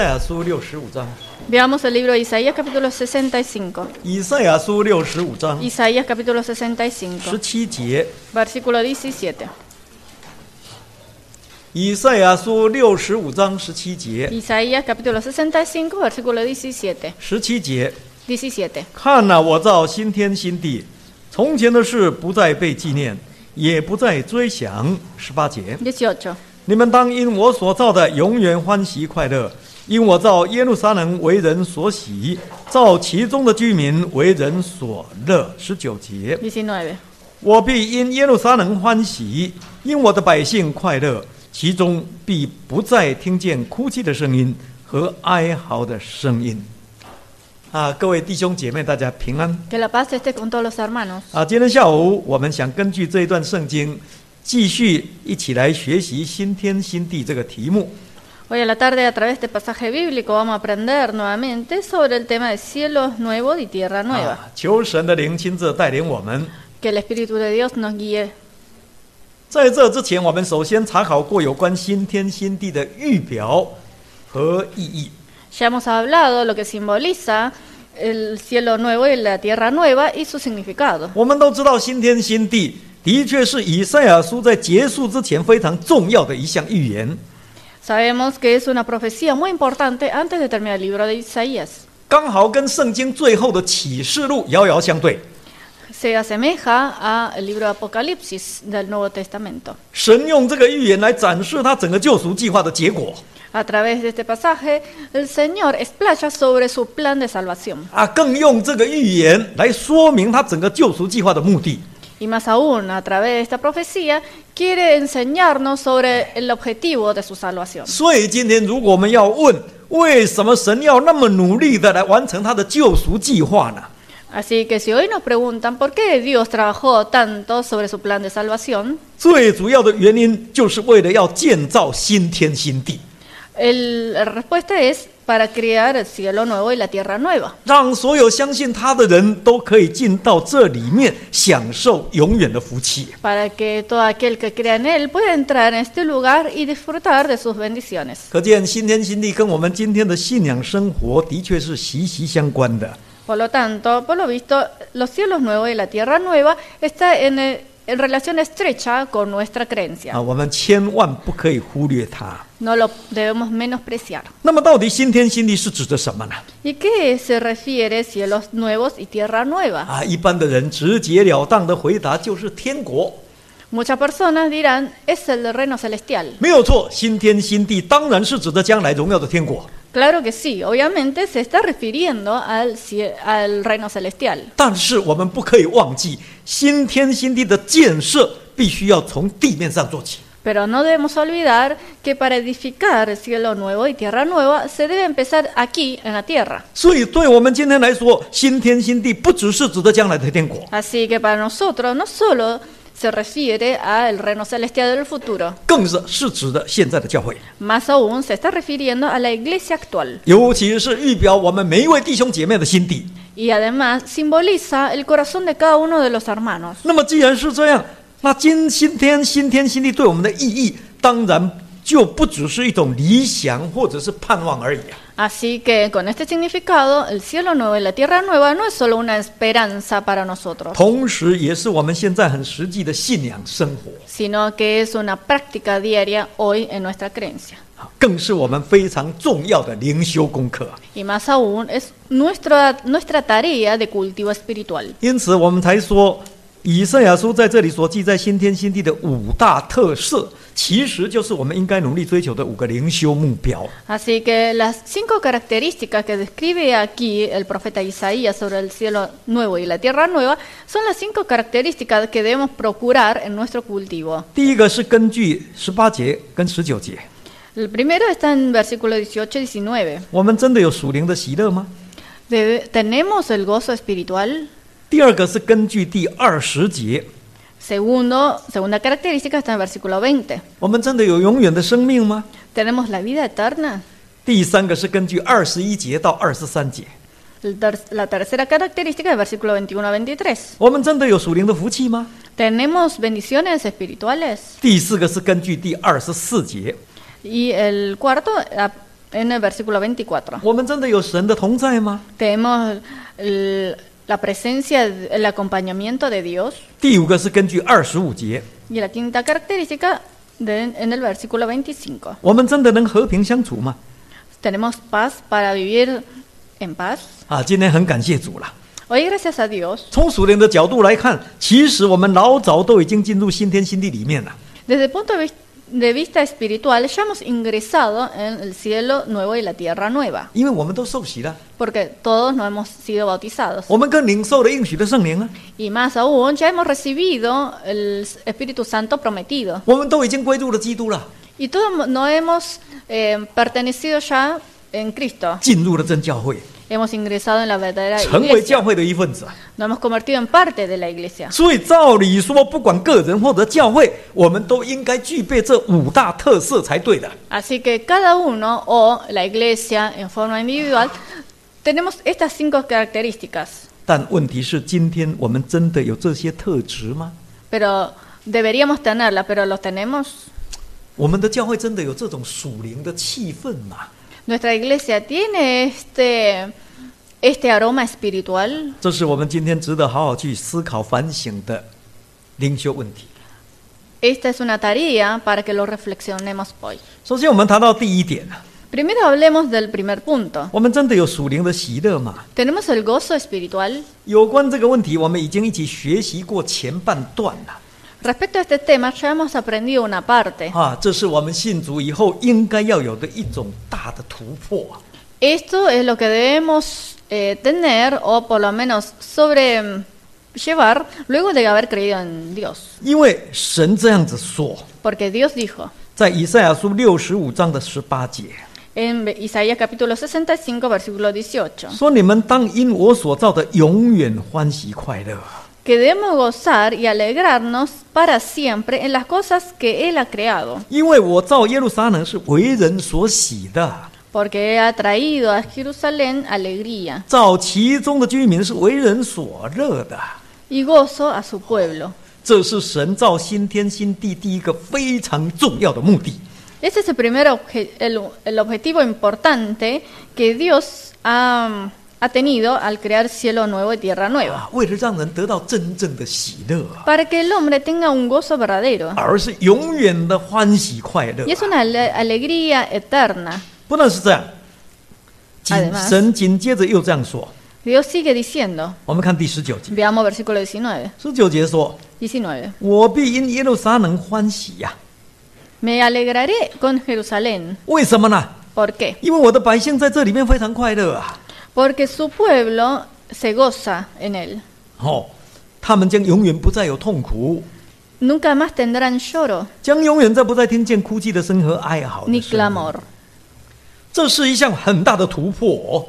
赛亚书65章。 Veamos el libro de Isaías capítulo 65. 以赛亚书65章 Isaías capítulo 65, 17节。 versículo 17. 以赛亚书65章17节。 Isaías capítulo 65, versículo 17. 17节， 17. 看哪，我造新天新地，从前的事不再被纪念，也不再追想。18节， 18. 你们当因我所造的永远欢喜快乐，因我造耶路撒冷为人所喜，造其中的居民为人所乐。19节， 19. 我必因耶路撒冷欢喜，因我的百姓快乐，其中必不再听见哭泣的声音和哀嚎的声音。各位弟兄姐妹，大家平安。 Que la paz esté con todos los hermanos. 今天下午我们想根据这一段圣经，继续一起来学习新天新地这个题目。 Hoy a la tarde, a través de este pasaje bíblico, vamos a aprender nuevamente sobre el tema de cielos nuevos y tierra nueva. 求神的灵亲自带领我们。 Que el Espíritu de Dios nos guíe. 在这之前，我们首先查考过有关新天新地的预表和意义。 Ya hemos hablado lo que simboliza el cielo nuevo y la tierra nueva y su significado. 我们都知道，新天新地的确是以赛亚书在结束之前非常重要的一项预言。 Sabemos que es una profecía muy importante antes de terminar el libro de Isaías. 刚好跟圣经最后的启示录遥遥相对。 Se asemeja al libro de Apocalipsis del Nuevo Testamento. 神用这个预言来展示他整个救赎计划的结果。 A través de este pasaje, el Señor explaya sobre su plan de salvación. 更用这个预言来说明他整个救赎计划的目的。 Y más aún, a través de esta profecía, quiere enseñarnos sobre el objetivo de su salvación. 所以今天，如果我们要问为什么神要那么努力的来完成他的救赎计划呢？ Así que si hoy nos preguntan por qué Dios trabajó tanto sobre su plan de salvación, 最主要的原因就是为了要建造新天新地。 la respuesta es para crear el cielo nuevo y la tierra nueva. 让所有相信他的人都可以进到这里面，享受永远的福气。 Para que todo aquel que crea en Él pueda entrar en este lugar y disfrutar de sus bendiciones. 可见新天新地跟我们今天的信仰生活的确是息息相关的。 Por lo tanto, por lo visto, los cielos nuevos y la tierra nueva está en relación estrecha con nuestra creencia. 我们千万不可以忽略它。 No lo debemos menospreciar. 那么，到底新天新地是指的什么呢？ ¿Y qué se refiere cielos nuevos y tierra nueva? 一般的人直截了当的回答就是天国。 Muchas personas dirán, es el reino celestial. 没有错，新天新地当然是指的将来荣耀的天国。 Claro que sí, obviamente se está refiriendo al reino celestial. 但是我们不可以忘记，新天新地的建设必须要从地面上做起。 Pero no debemos olvidar que para edificar el cielo nuevo y tierra nueva se debe empezar aquí en la tierra. 所以，对我们今天来说，新天新地不只是指的将来的天国， Así que para nosotros no solo se refiere al reino celestial del futuro, 更是指的现在的教会， más aún se está refiriendo a la iglesia actual. 尤其是预表我们每一位弟兄姐妹的心地。 Y además simboliza el corazón de cada uno de los hermanos. 那么，既然是这样，那新天新地对我们的意义，当然就不只是一种理想或者是盼望而已。 Así que con este significado, el cielo nuevo y la tierra nueva no es solo una esperanza para nosotros, 同时也是我们现在很实际的信仰生活， sino que es una práctica diaria hoy en nuestra creencia. 更是我们非常重要的灵修功课。 Y más aún, es nuestra tarea de cultivo espiritual. 因此，我们才说，以赛亚书在这里所记载新天新地的5大特色，其实就是我们应该努力追求的5个灵修目标。 Así que las 5 características que describe aquí el profeta Isaías sobre el cielo nuevo y la tierra nueva son las 5 características que debemos procurar en nuestro cultivo. 第一个是根据18节跟19节， El primero está en versículos 18 y 19. 我们真的有属灵的喜乐吗？ ¿Tenemos el gozo espiritual? 第二个是根据第20节， Segunda característica está en versículo 20. 我们真的有永远的生命吗？ ¿Tenemos la vida eterna? 第三个是根据21节到23节， La tercera característica es versículo 21 a 23. 我们真的有属灵的福气吗？ ¿Tenemos bendiciones espirituales? 第四个是根据第24节， Y el cuarto en el versículo 24. 我们真的有神的同在吗？ Tenemos la presencia, el acompañamiento de Dios. 第五个是根据25节， Y la quinta característica en el versículo 25. 我们真的能和平相处吗？ Tenemos paz para vivir en paz. 今天很感谢主了。 Hoy, gracias a Dios, 从属灵的角度来看，其实我们老早都已经进入新天新地里面了。 desde el punto de vista espiritual, ya hemos ingresado en el cielo nuevo y la tierra nueva, 因为我们都受洗了， porque todos no hemos sido bautizados. 我们更领受了应许的圣灵啊， Y más aún, ya hemos recibido el Espíritu Santo prometido. 我们都已经归入了基督了， Y todos no hemos pertenecido ya en Cristo. 进入了真教会， Hemos ingresado en la verdadera 成为教 iglesia. 会的一份子啊。 Nos hemos convertido en parte de la iglesia. 所以照理说，不管个人或者教会，我们都应该具备这5大特色才对的。 Así que cada uno o la iglesia en forma individual tenemos estas 5 características. 但问题是，今天我们真的有这些特质吗？ Pero deberíamos tenerlas, pero ¿los tenemos? 我们的教会真的有这种属灵的气氛吗？ ¿Nuestra iglesia tiene este aroma espiritual? 这是我们今天值得好好去思考反省的灵修问题。 Esta es una tarea para que lo reflexionemos hoy. 首先，我们谈到第一点， Primero hablemos del primer punto. 我们真的有属灵的喜乐吗？ ¿Tenemos el gozo espiritual? 有关这个问题，我们已经一起学习过前半段了。 Respecto a este tema, ya hemos aprendido una parte. 这是我们信主以后应该要有的一种大的突破。 Esto es lo que debemos tener o por lo menos sobrellevar luego de haber creído en Dios. 因为神这样子说， Porque Dios dijo 在以赛亚书65章的18节， en Isaías capítulo 65, versículo 18, 说你们当因我所造的永远欢喜快乐。 que debemos gozar y alegrarnos para siempre en las cosas que Él ha creado, 因为我造耶路撒冷是为人所喜的， porque ha traído a Jerusalén alegría 造其中的居民是为人所乐的。 y gozo a su pueblo. 这是神造新天新地第一个非常重要的目的。 Ese es el primer el objetivo importante que Dios ha tenido al crear cielo nuevo y tierra nueva, 为了让人得到真正的喜乐， para que el hombre tenga un gozo verdadero. 而是永远的欢喜快乐 Y。es una alegría eterna. 不但是这样， Además 神紧接着又这样说。 Dios sigue diciendo, 我们看第19节， veamos versículo 19. 19节说： 19. 我必因耶路撒冷欢喜呀、 Me alegraré con Jerusalén. 为什么呢？ ¿Por qué? 因为我的百姓在这里面非常快乐啊！ Porque su pueblo se goza en él. 他们将永远不再有痛苦， Nunca más tendrán lloro 将永远不再听见哭泣的声和哀嚎的 ni 声音。 clamor. 这是一项很大的突破，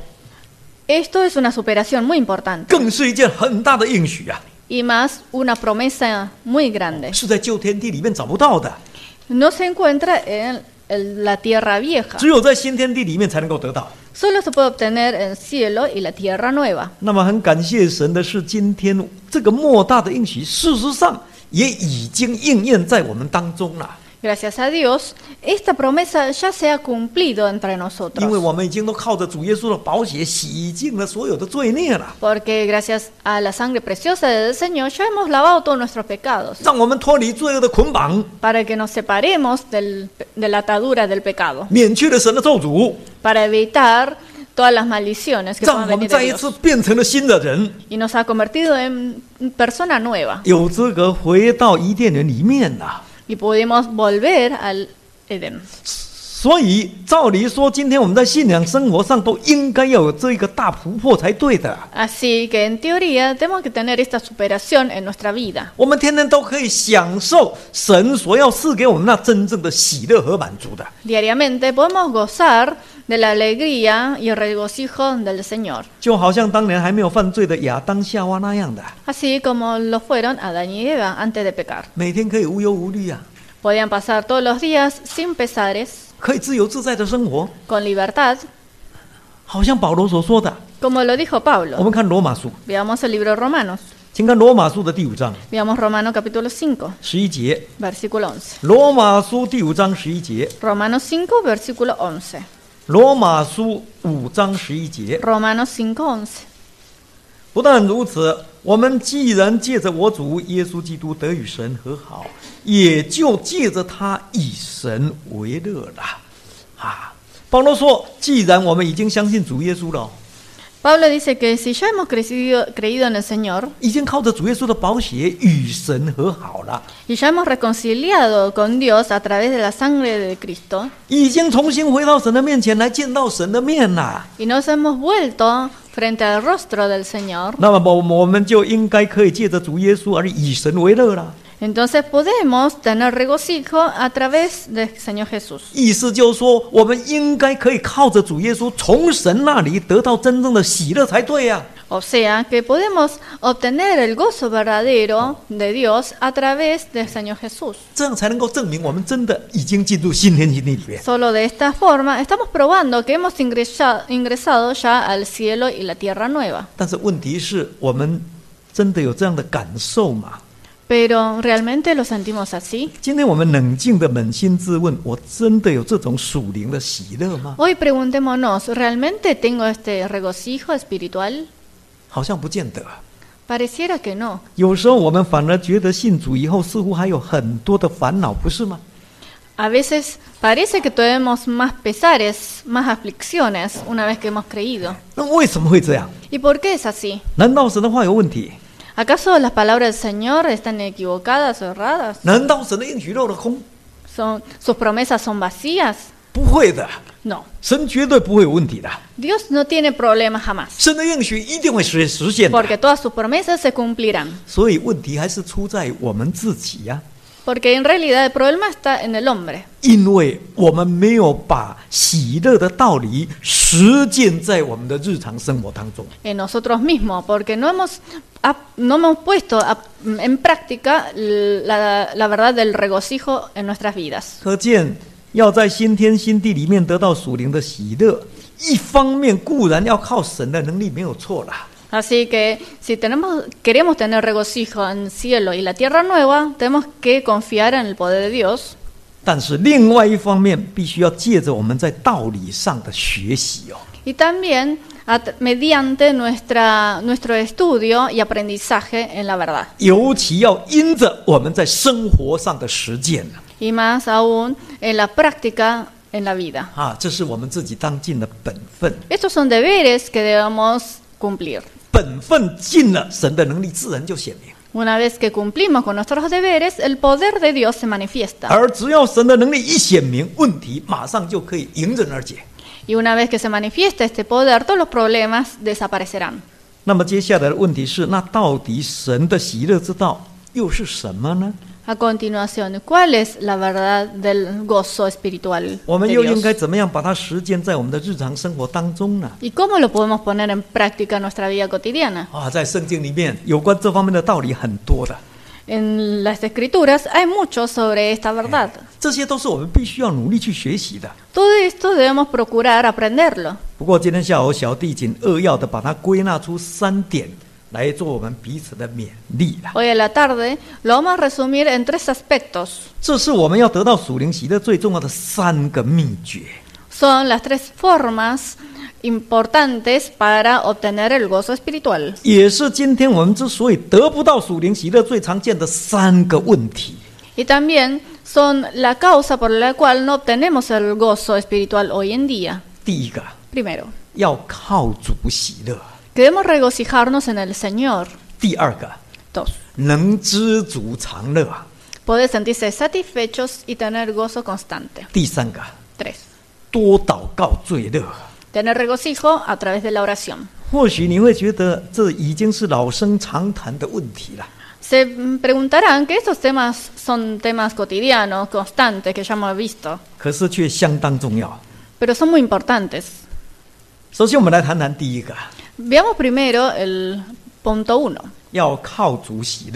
Esto es una superación muy importante 更是一件很大的应许啊！ y más una promesa muy grande. 是在旧天地里面找不到的， No se encuentra en la tierra vieja. 只有在新天地里面才能够得到。 Solo se puede obtener en el cielo y la tierra nueva. 那么很感谢神的是，今天这个莫大的应许，事实上也已经应验在我们当中了。 Gracias a Dios, esta promesa ya se ha cumplido entre 因为 nosotros. 我们已经都靠着主耶稣的宝血洗净了所有的罪孽了， Porque gracias a la sangre preciosa del Señor ya hemos lavado todos nuestros pecados. 让我们脱离罪恶的捆绑， Para que nos separemos de la atadura del pecado. 免去了神的咒诅， Para evitar todas las maldiciones que 让 puedan 我们 venir 再 de 一次 Dios. 变成了新的人， Y nos ha convertido en persona nueva. 有资格回到伊甸园里面了。 Y pudimos volver al Edén. 所以照理说，今天我们在信仰生活上都应该要有这一个大突破才对的。 Así que en teoría tenemos que tener esta superación en nuestra vida. 我们天天都可以享受神所要赐给我们那真正的喜乐和满足的。 Diariamente podemos gozar de la alegría y el regocijo del Señor. 就好像当年还没有犯罪的亚当夏娃那样的， Así como lo fueron Adán y Eva antes de pecar. 每天可以无忧无虑啊， Podían pasar todos los días sin pesares, 可以自由自在的生活， con libertad, 好像保罗所说的。 como lo dijo 我 Pablo. 们看罗马书， Veamos el libro de Romanos. 请看罗马书的第5章 Veamos Romanos capítulo 5, 11节。 versículo 11. 罗马书第5章11节， Romanos 5, versículo 11. 罗马书5章11节。 Romanos 5:11. 不但如此，我们既然借着我主耶稣基督得与神和好，也就借着他以神为乐了。保罗说，既然我们已经相信主耶稣了， Pablo dice que si ya hemos creído en el Señor 已经靠着主耶稣的宝血与神和好了， y ya hemos reconciliado con Dios a través de la sangre de Cristo 已经重新回到神的面前来见到神的面了， y nos hemos vuelto frente al rostro del Señor, 那么我们就应该可以借着主耶稣而以神为乐了。 entonces podemos tener regocijo a través del Señor Jesús. 意思就是说，我们应该可以靠着主耶稣从神那里得到真正的喜乐才对呀。 O sea, que podemos obtener el gozo verdadero de Dios a través del Señor Jesús. 这样才能够证明我们真的已经进入新天新地里面。 Solo de esta forma estamos probando que hemos ingresado ya al cielo y la tierra nueva. 但是问题是我们真的有这样的感受吗？ Pero ¿realmente lo sentimos así? 今天我们冷静的扪心自问，我真的有这种属灵的喜乐吗？ Hoy preguntémonos, ¿realmente tengo este regocijo espiritual? 好像不见得。 Pareciera que no. 有时候我们反而觉得信主以后似乎还有很多的烦恼，不是吗？ A veces parece que tenemos más pesares, más aflicciones una vez que hemos creído. 那为什么会这样？ ¿Y por qué es así? 难道神的话有问题？ ¿Acaso las palabras del Señor están equivocadas o erradas? 难道神的应许落了空？ ¿Sus promesas son vacías? 不会的， No. 神绝对不会有问题的。 Dios no tiene problemas jamás, 神的应许一定会实现的。 porque todas sus promesas se cumplirán. 所以问题还是出在我们自己呀、 Porque en realidad el problema está en el hombre. 因为我们没有把喜乐的道理实践在我们的日常生活当中。 En nosotros mismos, porque no hemos puesto en práctica la verdad del regocijo en nuestras vidas. 可见，要在新天新地里面得到属灵的喜乐，一方面固然要靠神的能力，没有错啦。 Así que si queremos tener regocijo en el cielo y la tierra nueva, tenemos que confiar en el poder de Dios. 但是另外一方面，必须要借着我们在道理上的学习哦。 Y también mediante nuestro estudio y aprendizaje en la verdad. 尤其要因着我们在生活上的实践 Y más aún en la práctica en la vida. 这是我们自己当尽的本分。 Estos son deberes que debemos cumplir. 本分尽了，神的能力自然就显明。 Una vez que cumplimos con nuestros deberes, el poder de Dios se manifiesta. 而只要神的能力一显明，问题马上就可以迎刃而解。 Y una vez que se manifiesta este poder, todos los problemas desaparecerán. 那么接下来的问题是，那到底神的喜乐之道又是什么呢？ A continuación, ¿cuál es la verdad del gozo espiritual 我们 de 又应 Dios? 该怎么样把它实践在我们的日常生活当中呢？ ¿Y cómo lo podemos poner en práctica en nuestra vida cotidiana? 在圣经里面有关这方面的道理很多的， En las escrituras hay mucho sobre esta verdad. 这些都是我们必须要努力去学习的。 Todo esto debemos procurar aprenderlo. 不过今天下午小弟仅扼要的把它归纳出3点来做我们彼此的勉励了。 Hoy a la tarde lo vamos a resumir en 3 aspectos. 这是我们要得到属灵喜乐最重要的3个秘诀。 Son las 3 formas importantes para obtener el gozo espiritual. 也是今天我们之所以得不到属灵喜乐最常见的3个问题。 Y también son la causa por la cual no obtenemos el gozo espiritual hoy en día. 第一个， Primero, 要靠主喜乐； debemos regocijarnos en el Señor. 第二个， 2. 能知足常乐； Poder sentirse satisfechos y tener gozo constante. 第三个， 3. 多祷告最乐。 Tener regocijo a través de la oración. 或许你会觉得这已经是老生常谈的问题了。 Se preguntarán que estos temas son temas cotidianos, constantes, que ya hemos visto, 可是却相当重要。 pero son muy importantes. 首先，我们来谈谈第一个， Veamos primero el punto 1. 要靠主喜乐。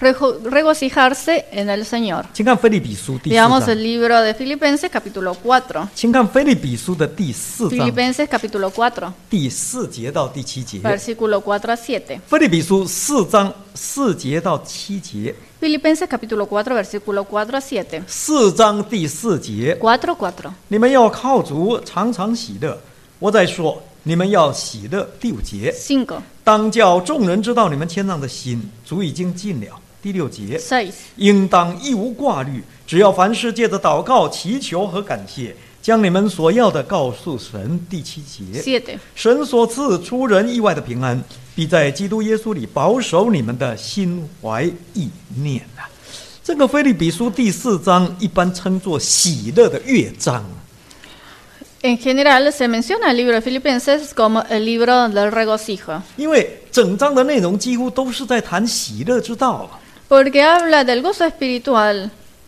regocijarse en el Señor. 请看腓立比书第四 Veamos 章 el，libro de Filipenses capítulo 4. 请看腓立比书的第4章 Filipenses capítulo 4, 第4节到第7节。 versículo 4 a 7. 腓立比书4章4节到7节。 Filipenses capítulo 4, versículo 4 a 7. 4章第4节， 4. 你们要靠主常常喜乐。我在说，你们要喜乐。第5节， 5. 当叫众人知道你们谦让的心，主已经尽了。第6节， 6. 应当一无挂虑，只要凡事借着祷告、祈求和感谢，将你们所要的告诉神。第7节， 7. 神所赐出人意外的平安，必在基督耶稣里保守你们的心怀意念啊。这个腓立比书第4章一般称作喜乐的乐章。 En general se menciona el libro de Filipenses como el libro del regocijo, 因为整章的内容几乎都是在谈喜乐之道。 porque habla del gozo espiritual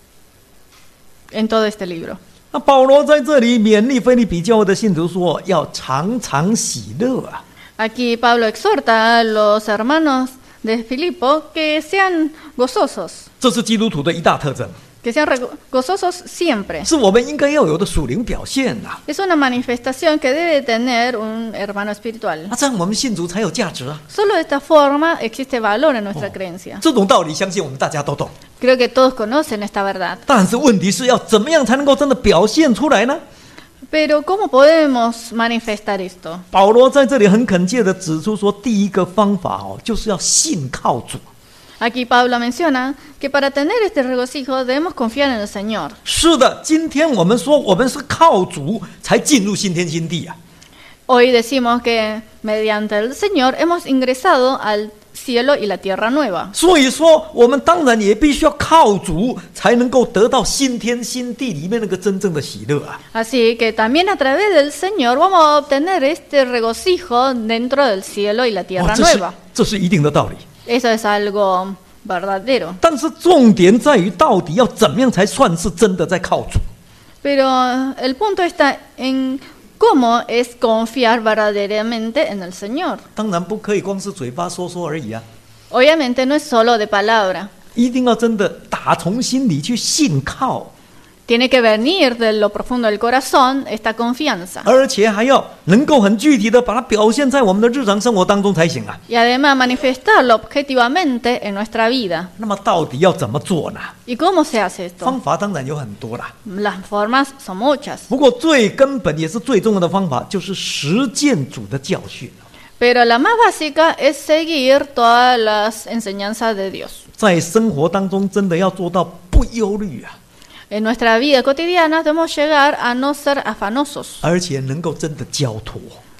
en todo este libro. 那保罗在这里勉励腓立比教会的信徒说，要常常喜乐啊。 Aquí Pablo exhorta a los hermanos de Filipo que sean gozosos, 这是基督徒的一大特征， que sean gozosos siempre. 是我们应该要有的属灵表现啊。 Es una manifestación que debe tener un hermano espiritual. 那这样我们信主才有价值啊。 Solo de esta forma existe valor en nuestra creencia. 这种道理，相信我们大家都懂。 Creo que todos conocen esta verdad. 但是问题是要怎么样才能够真的表现出来呢？ Pero ¿cómo podemos manifestar esto? 保罗在这里很恳切地指出说，第一个方法就是要信靠主。 Aquí Pablo menciona que para tener este regocijo debemos confiar en el Señor. 是的，今天我们说我们是靠主才进入新天新地啊。 Hoy decimos que mediante el Señor hemos ingresado al cielo y la tierra nueva. 所以说，我们当然也必须要靠主，才能够得到新天新地里面那个真正的喜乐啊。 Así que también a través del Señor vamos a obtener este regocijo dentro del cielo y la tierra 这是 nueva. 这是一定的道理。 Eso es algo verdadero. 但是重点在于，到底要怎么样才算是真的在靠主？ Pero el punto está en cómo es confiar verdaderamente en el Señor. 当然不可以光是嘴巴说说而已啊， Obviamente no es solo de palabra. 一定要真的打从心里去信靠。 Tiene que venir de lo profundo del corazón esta confianza. 而且还要能够很具体的把它表现在我们的日常生活当中才行啊。 Y además manifestarlo objetivamente en nuestra vida. 那么到底要怎么做呢？ ¿Y cómo se hace esto? 方法当然有很多啦， Las formas son muchas. 不过最根本也是最重要的方法就是实践主的教训。 Pero la más básica es seguir todas las enseñanzas de Dios. 在生活当中真的要做到不忧虑啊， En nuestra vida cotidiana debemos llegar a no ser afanosos 而且能够真的交托。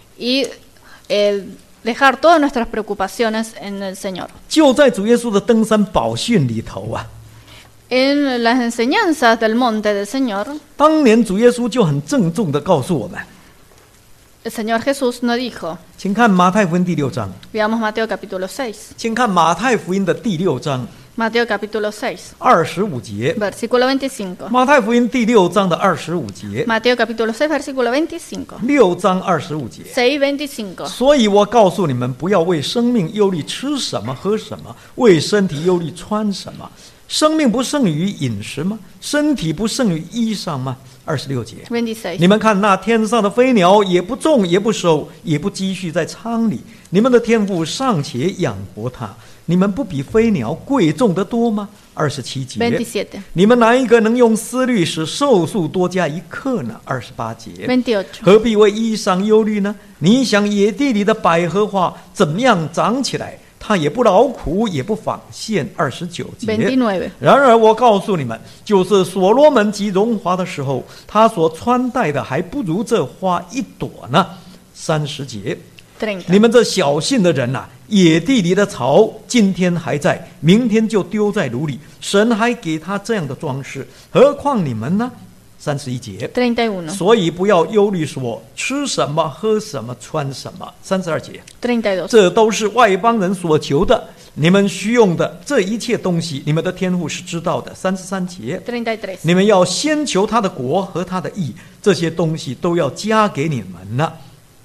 y dejar todas nuestras preocupaciones en el Señor. 就在主耶稣的登山宝训里头啊， En las enseñanzas del monte del Señor, 当年主耶稣就很郑重地告诉我们， el Señor Jesús nos dijo, 请看马太福音第6章， veamos Mateo capítulo 6, 请看马太福音的第6章 Mateo capítulo 6, 25节， versículo 25. 马太福音第6章的25节， Mateo capítulo 6, versículo 25. 6章25节。 6:25. 所以我告诉你们，不要为生命忧虑吃什么喝什么，为身体忧虑穿什么。生命不胜于饮食吗？身体不胜于衣裳吗？26节。 26. 你们看那天上的飞鸟，也不种，也不收，也不积蓄在仓里，你们的天父尚且养活它，你们不比飞鸟贵重得多吗？27节。 27. 你们哪一个能用思虑使寿数多加1刻呢？28节。 28. 何必为衣裳忧虑呢？你想野地里的百合花怎么样长起来？它也不劳苦，也不纺线。29节。 29. 然而我告诉你们，就是所罗门极荣华的时候，他所穿戴的还不如这花一朵呢。30节。 30. 你们这小信的人呐、野地里的草今天还在，明天就丢在炉里，神还给他这样的装饰，何况你们呢？31节。 31. 所以不要忧虑说吃什么喝什么穿什么。32节。 32. 这都是外邦人所求的，你们需用的这一切东西，你们的天父是知道的。33节。 33. 你们要先求他的国和他的义，这些东西都要加给你们了。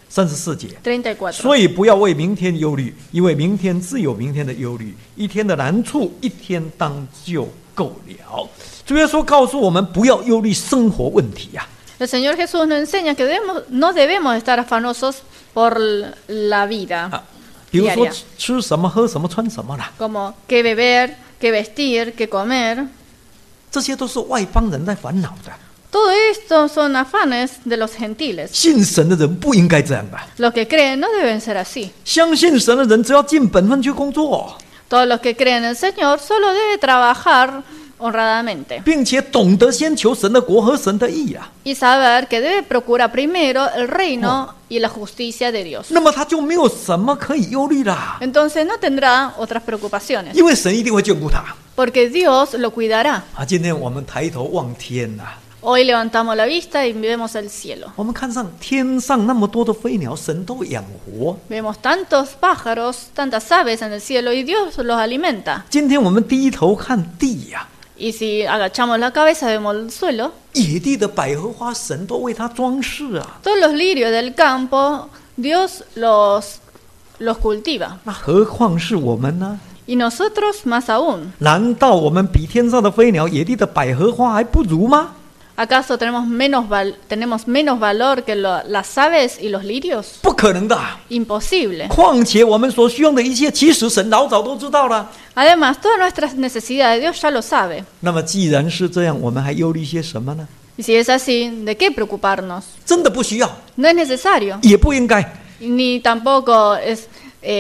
34节。 34. 所以不要为明天忧虑，因为明天自有明天的忧虑，一天的难处一天当就够了。主耶稣告诉我们，不要忧虑生活问题呀、 El Señor Jesús nos enseña que no debemos estar afanosos por la vida 比如说 diaria, 吃什么、喝什么、穿什么啦， como qué beber, qué vestir, qué comer. 这些都是外邦人在烦恼的。 Todo esto son afanes de los gentiles. 信神的人不应该这样吧？ Los que creen no deben ser así. 相信神的人只要尽本分去工作， Todos los que creen en el Señor solo deben trabajar honradamente 并且懂得先求神的国和神的义啊， y saber que debe procurar primero el reino y la justicia de Dios. 那么他就没有什么可以忧虑啦， Entonces no tendrá otras preocupaciones, 因为神一定会眷顾他 porque Dios lo cuidará. 啊。今天我们抬头望天呐、 Hoy levantamos la vista y vemos el cielo. 我们看上天上那么多的飞鸟，神都养活。 Vemos tantos pájaros, tantas aves en el cielo y Dios los alimenta. 今天我们低头看地呀、 Y si agachamos la cabeza vemos el suelo. 野地的百合花，神都为它装饰啊。 Todos los lirios del campo, Dios los cultiva. 那何况是我们呢？ Y nosotros más aún. 难道我们比天上的飞鸟、野地的百合花还不如吗？ ¿Acaso tenemos menos valor que las aves y los lirios? 不可能的啊。 Imposible. 况且我们所需用的一切，其实神老早都知道了。 Además, todas nuestras necesidades Dios ya lo sabe. 那么既然是这样，我们还忧虑些什么呢？ Y si es así, ¿de qué preocuparnos? 真的不需要， No es necesario, 也不应该。 ni tampoco es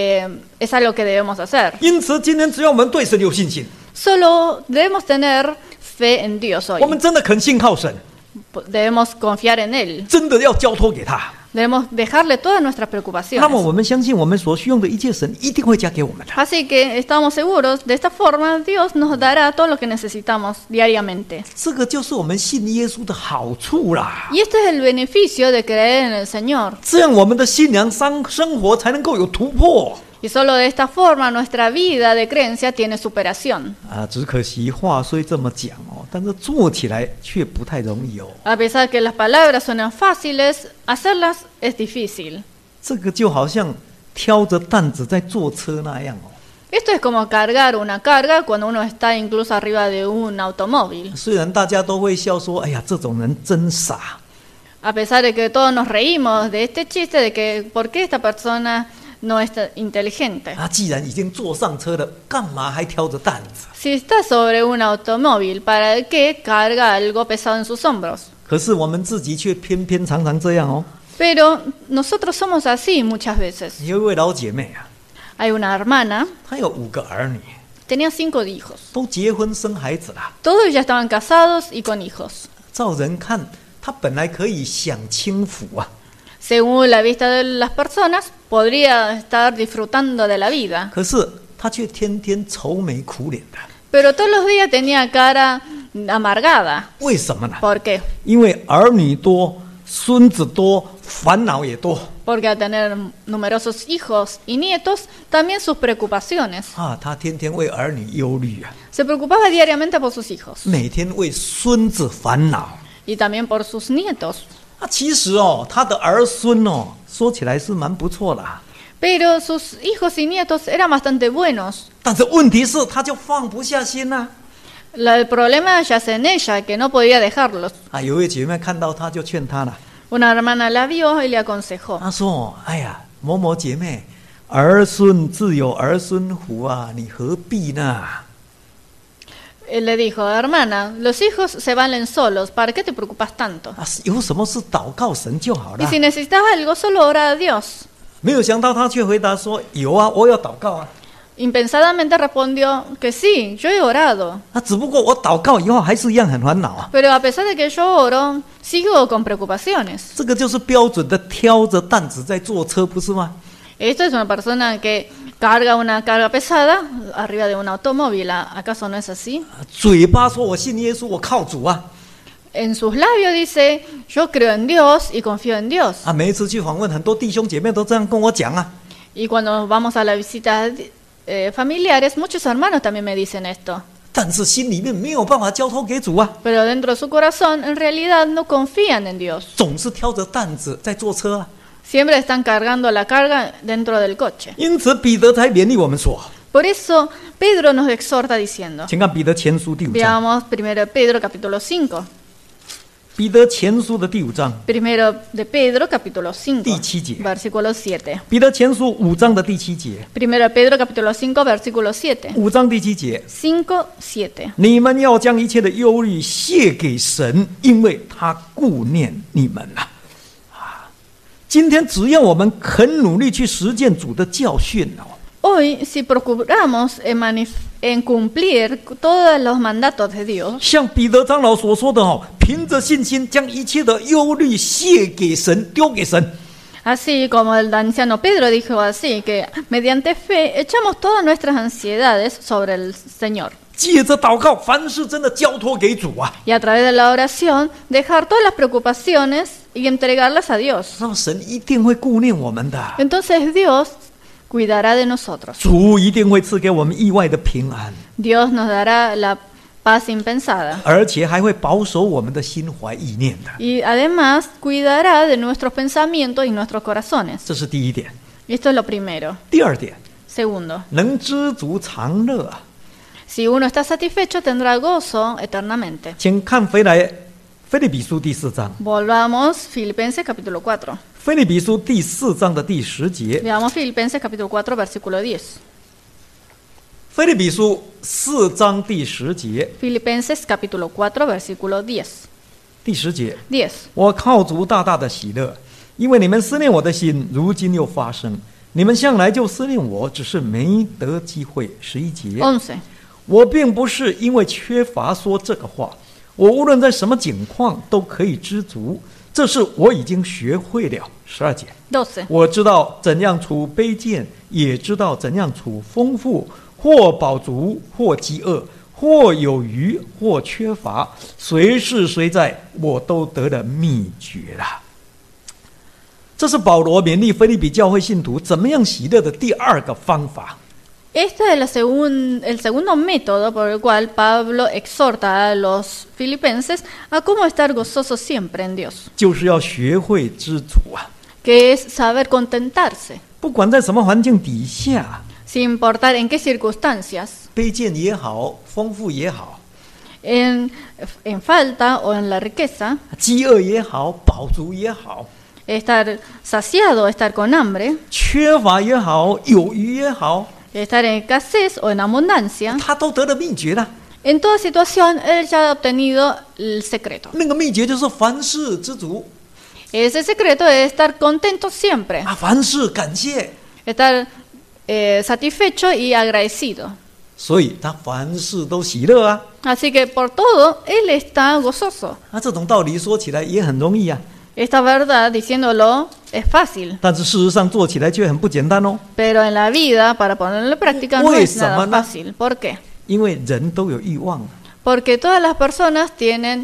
algo que debemos hacer. 因此，今天只要我们对神有信心， Solo debemos tener fe en Dios 我 hoy. 们真的肯信靠神， Debemos confiar en Él. 真的要交托给他。 Debemos dejarle todas nuestras 那么 preocupaciones. 我们相信，我们所需用的一切，神一定会加给我们的。 Así que estamos seguros, de esta forma Dios nos dará todo lo que necesitamos diariamente. 这个就是我们信耶稣的好处啦。 Y este es el beneficio de creer en el Señor. 这样我们的信仰生活才能够有突破 Y solo de esta forma nuestra vida de creencia tiene superación. 啊！只可惜话虽这么讲哦，但是做起来却不太容易哦。 A pesar que las palabras suenan fáciles, hacerlas es difícil. 这个就好像挑着担子在坐车那样哦。 Esto es como cargar una carga cuando uno está incluso arriba de un automóvil. 虽然大家都会笑说：“哎呀，这种人真傻。” A pesar de que todos nos reímos de este chiste de que ¿por qué esta persona no es inteligente? 啊，既然已经坐上车了，干嘛还挑着担子？ Si está sobre un automóvil, ¿para qué carga algo pesado en sus hombros? 可是我们自己却偏偏常常这样哦。 Pero nosotros somos así muchas veces. 有一位老姐妹啊， Hay una hermana, 她有5个儿女， tenía 5 hijos. 都结婚生孩子啦。 Todos ya estaban casados y con hijos. 照人看，她本来可以享清福啊， Según la vista de las personas, podría estar disfrutando de la vida. 可是她却天天愁眉苦脸的。 Pero todos los días tenía cara amargada. 为什么呢？ ¿Por qué? 因为儿女多，孙子多，烦恼也多 Porque al tener numerosos hijos y nietos, también sus preocupaciones. 啊。她天天为儿女忧虑啊， Se preocupaba diariamente por sus hijos 每天为孙子烦恼 y también por sus nietos. 啊。其实哦，她的儿孙哦，说起来是蛮不错啦。 Pero sus hijos y nietos eran bastante buenos. 但是问题是，她就放不下心呐、 El problema yace en ella, que no podía dejarlos. 啊。有一位姐妹看到她就劝她了， Una hermana la vio y le aconsejó. 她说：“哎呀，某某姐妹，儿孙自有儿孙福啊，你何必呢？” Él le dijo, hermana, los hijos se valen solos, ¿para qué te preocupas tanto? 啊，有什么事祷告神就好 Y 了。 si necesitas algo, solo ora a Dios. 没有想到她却回答说：“有啊，我有祷告啊。 Impensadamente respondió que sí, yo he orado. 啊，只不过我祷告以后还是一样很烦恼啊。 Pero a pesar de que yo oro, sigo con preocupaciones. 这个就是标准的挑着担子在坐车，不是吗？ Esto es una persona que carga una carga pesada arriba de un automóvil. ¿Acaso no es así? 嘴巴说我信耶稣，我靠主啊。 En sus labios dice, yo creo en Dios y confío en Dios. 啊，每一次去访问，很多弟兄姐妹都这样跟我讲啊。 Y cuando vamos a la visita familiares, muchos hermanos también me dicen esto. 但是心里面没有办法交托给主啊， Pero dentro de su corazón, en realidad no confían en Dios. 总是挑着担子在坐车啊。 Siempre están cargando la carga dentro del coche. 因此彼得才勉励我们说， Por eso Pedro nos exhorta diciendo, 请看彼得前书第5章， veamos 1 Pedro capítulo 5. 彼得前书的第5章 1 de Pedro capítulo 5, 第7节， versículo 7. 彼得前书5章的第7节， 1 Pedro capítulo 5, versículo 7. 5章第7节， 5, 7. 你们要将一切的忧虑卸给神，因为他顾念你们啊！今天只要我们肯努力去实践主的教训哦， Hoy, si procuramos en cumplir todos los mandatos de Dios, 像彼得长老所说的哦，凭着信心将一切的忧虑卸给神，丢给神。 así como el anciano Pedro dijo así, que mediante fe echamos todas nuestras ansiedades sobre el Señor. 借着祷告，凡事真的交托给主啊， Y a través de la oración, dejar todas las preocupaciones y entregarlas a Dios. 那么神一定会顾念我们的， Entonces Dios cuidará de nosotros. 主一定会赐给我们意外的平安， Dios nos dará la paz impensada. 而且还会保守我们的心怀意念的。 Y además cuidará de nuestros pensamientos y nuestros corazones. 这是第一点。 Esto es lo primero. 第二点， Segundo, 能知足常乐啊。 si uno está satisfecho tendrá gozo eternamente. 请看腓立比书第4章， Volvamos Filipenses capítulo 4. 腓立比书第4章的第10节， Veamos Filipenses capítulo 4 versículo 10. 腓立比书4章第10节， Filipenses capítulo 4 versículo 10. 第10节， 10. 我靠主大大的喜乐，因为你们思念我的心，如今又发生。你们向来就思念我，只是没得机会。11节， 11. 我并不是因为缺乏说这个话，我无论在什么境况都可以知足，这是我已经学会了。12节， 12. 我知道怎样处卑贱，也知道怎样处丰富，或饱足，或饥饿，或有余，或缺乏，随是随在，我都得了秘诀了。这是保罗勉励腓立比教会信徒怎么样喜乐的第二个方法。 Este es el segundo método por el cual Pablo exhorta a los filipenses a cómo estar gozosos siempre en Dios, 就是要学会知足啊！ que es saber contentarse, 不管在什么环境底下， sin importar en qué circunstancias, 卑贱也好，丰富也好， en falta o en la riqueza, 饥饿也好，饱足也好， estar saciado, estar con hambre, 缺乏也好，有余也好， estar en escasez o en abundancia, 他都得了秘诀了。 en toda situación él ya ha obtenido el secreto. 那个秘诀就是凡事知足 Ese secreto es estar contento siempre, 啊，凡事感谢， estar satisfecho y agradecido. 所以他凡事都喜乐啊。 Así que por todo él está gozoso. 啊，这种道理说起来也很容易啊， Esta verdad, diciéndolo, es fácil, 但是事实上做起来却很不简单哦。 pero en la vida, para ponerlo en práctica, no es nada ¿Por qué? fácil. ¿Por qué? 因为人都有欲望， Porque todas las personas tienen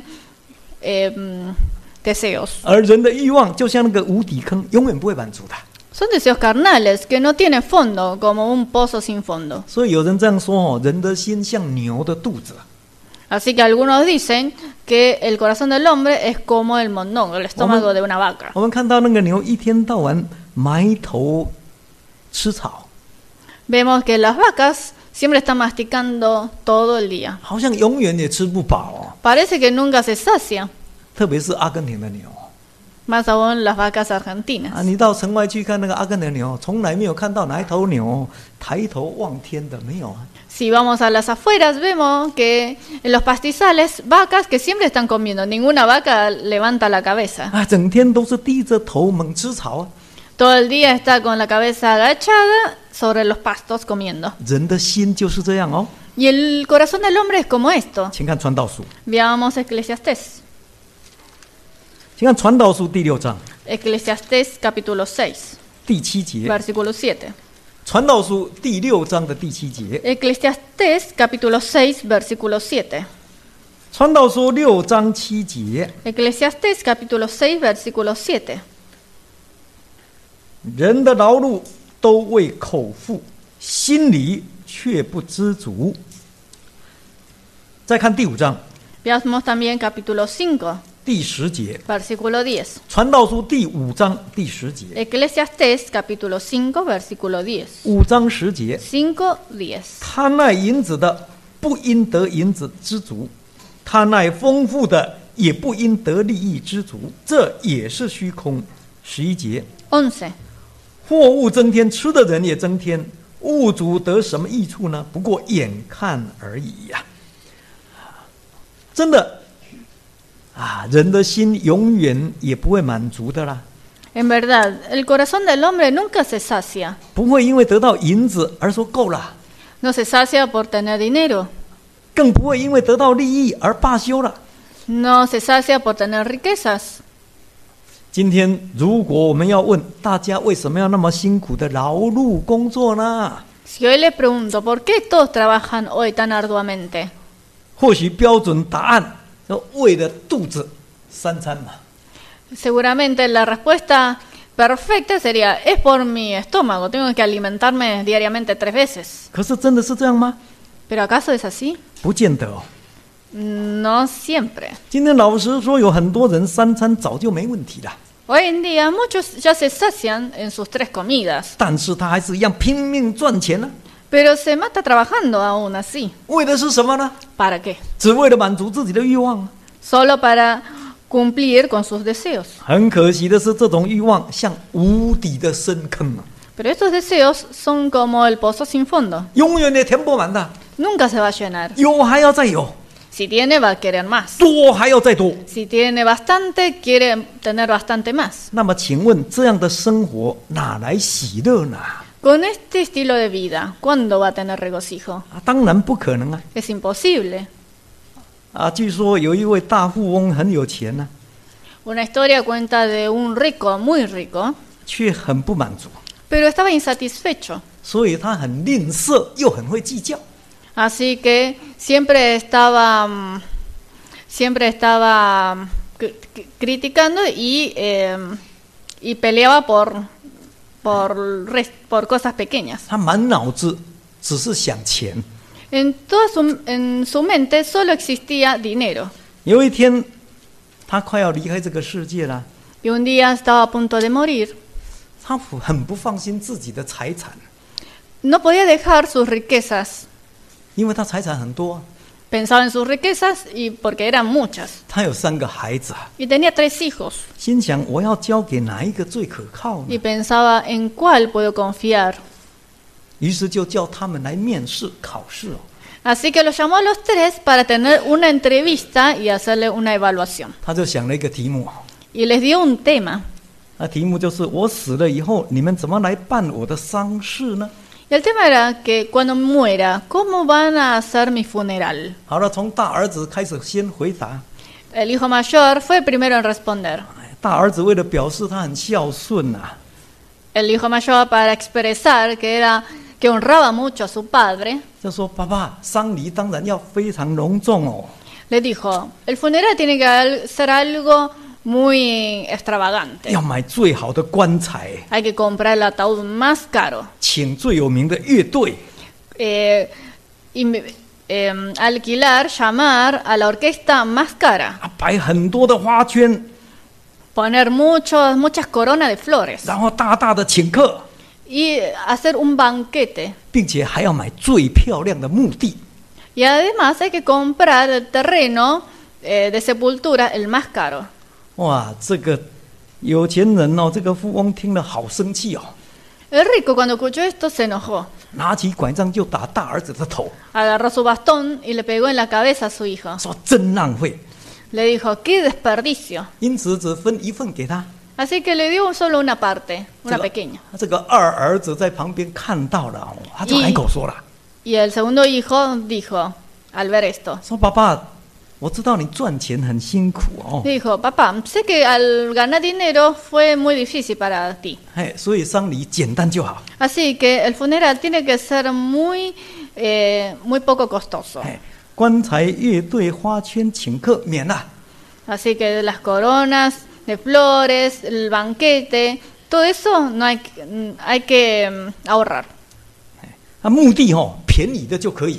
deseos. 而人的欲望就像那个无底坑，永远不会满足的。 Son deseos carnales que no tienen fondo, como un pozo sin fondo. 所以有人这样说哦，人的心像牛的肚子。 Así que algunos dicen que el corazón del hombre es como el mondongo, el estómago de una vaca. 我们看到那个牛一天到晚埋头吃草， Vemos que las vacas siempre están masticando todo el día. 好像永远也吃不饱哦。 Parece que nunca se sacia, 特别是阿根廷的牛 más aún las vacas argentinas. 啊，你到城外去看那个阿根廷的牛，从来没有看到哪一头牛抬头望天的，没有啊。 Si vamos a las afueras, vemos que en los pastizales, vacas que siempre están comiendo, ninguna vaca levanta la cabeza. 啊，整天都是低着头猛吃草啊。 Todo el día está con la cabeza agachada sobre los pastos comiendo. 人的心就是这样哦。 Y el corazón del hombre es como esto. 请看传道书， Veamos Eclesiastés. 请看传道书第6章 Eclesiastés capítulo 6, 第7节。 versículo 7. 传道书第6章的第7节。 Eclesiastés capítulo 6, versículo 7. 传道书6章7节。 Eclesiastés capítulo 6, versículo 7. 人的劳碌都为口腹，心里却不知足。再看第5章， Veamos también capítulo 5. 第10节， versículo 10. 传道书第5章第10节， Eclesiastés capítulo 5, versículo 10. 5章10节， 5:10. 贪爱银子的，不应得银子知足；贪爱丰富的，也不应得利益知足，这也是虚空。11节， 11. 货物增添，吃的人也增添，物主得什么益处呢？不过眼看而已呀、真的啊，人的心永远也不会满足的啦， En verdad, el corazón del hombre nunca se sacia. 不会因为得到银子而说够了， No se sacia por tener dinero. 更不会因为得到利益而罢休了。 No se sacia por tener riquezas. 今天，如果我们要问大家为什么要那么辛苦的劳碌工作呢？ Si hoy le pregunto, ¿por qué todos trabajan hoy tan arduamente? 或许标准答案就为了肚子3餐嘛。 Seguramente la respuesta perfecta sería, es por mi estómago, tengo que alimentarme diariamente 3 veces. 可是真的是这样吗？ ¿Pero acaso es así? 不见得哦。 No siempre. 今天老实说，有很多人3餐早就没问题了， Hoy en día muchos ya se sacian en sus 3 comidas, 但是他还是一样拼命赚钱呢、 pero se mata trabajando aún así. 为的是什么呢？ ¿Para qué? 只为了满足自己的欲望啊。 Solo para cumplir con sus deseos. 很可惜的是，这种欲望像无底的深坑啊， Pero estos deseos son como el pozo sin fondo. 永远也填不满的， Nunca se va a llenar. 有还要再有， Si tiene, va a querer más. 多还要再多。 Si tiene bastante, quiere tener bastante más. 那么，请问这样的生活哪来喜乐呢？ Con este estilo de vida, ¿cuándo va a tener regocijo? 啊，当然不可能啊！ Es imposible. 啊，据说有一位大富翁很有钱呢、 Una historia cuenta de un rico, muy rico, 却很不满足， pero estaba insatisfecho. 所以他很吝啬，又很会计较。 Así que siempre estaba criticando y peleaba por cosas pequeñas. 他满脑子只是想钱。 En su mente solo existía dinero. 有一天，他快要离开这个世界了， Y un día estaba a punto de morir. 他很不放心自己的财产， No podía dejar sus riquezas. 因为他财产很多啊， Pensaba en sus riquezas y porque eran muchas. 他有3个孩子啊， Y tenía 3 hijos. 心想我要交给哪一个最可靠呢？ Y pensaba en cuál puedo confiar. 于是就叫他们来面试考试哦。 Así que los llamó a los 3 para tener una entrevista y hacerle una evaluación. 他就想了一个题目， Y les dio un tema. 那题目就是我死了以后，你们怎么来办我的丧事呢？ Y el tema era que cuando muera, ¿cómo van a hacer mi funeral? 好了，从大儿子开始先回答。 El hijo mayor fue el primero en responder. 大儿子为了表示他很孝顺啊， El hijo mayor, para expresar que honraba mucho a su padre, 就说：“爸爸，丧礼当然要非常隆重哦。 le dijo, el funeral tiene que ser algo muy extravagante. 要买最好的棺材， Hay que comprar el ataúd más caro. 请最有名的乐队， Alquilar, llamar a la orquesta más cara. 啊，摆很多的花圈， Poner muchas coronas de flores. 然后大大的请客， Y hacer un banquete. 并且还要买最漂亮的墓地。 Y además hay que comprar el terreno de sepultura, el más caro. 哇，这个有钱人哦，这个富翁听了好生气哦， El rico cuando escuchó esto se enojó. 拿起拐杖就打大儿子的头， Agarró su bastón y le pegó en la cabeza a su hijo. 说真浪费。 Le dijo, qué desperdicio. 因此只分1份给他。 Así que le dio solo una parte, una pequeña. 这个二儿子在旁边看到了哦，他就开口说了。 Y el segundo hijo dijo, al ver esto, 说爸爸，我知道你赚钱很辛苦哦， dijo, papá, sé que al ganar dinero fue muy difícil para ti. 所以丧礼简单就好。 Así que el funeral tiene que ser muy poco costoso. 棺材、乐队、花圈、请客免了。 Así que las coronas de flores, el banquete, todo eso no hay que ahorrar. 墓地便宜的就可以。